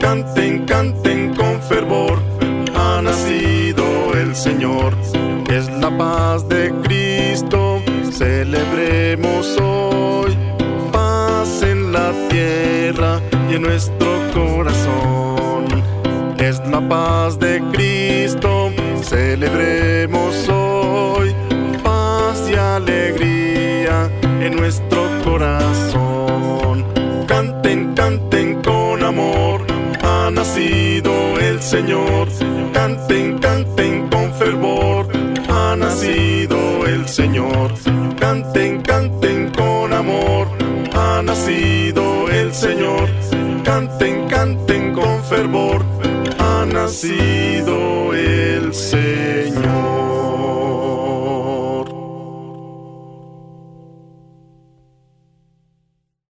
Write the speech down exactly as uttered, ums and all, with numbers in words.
canten, canten con fervor. Ha nacido el Señor, es la paz de Cristo, celebremos hoy. Paz en la tierra y en nuestro corazón. Es la paz de Cristo, celebremos hoy. Paz y alegría en nuestro corazón. Canten, canten con amor, ha nacido el Señor. Canten, canten con fervor, ha nacido el Señor. Canten, canten con amor, ha nacido el Señor. Canten, canten con fervor, ha nacido el Señor.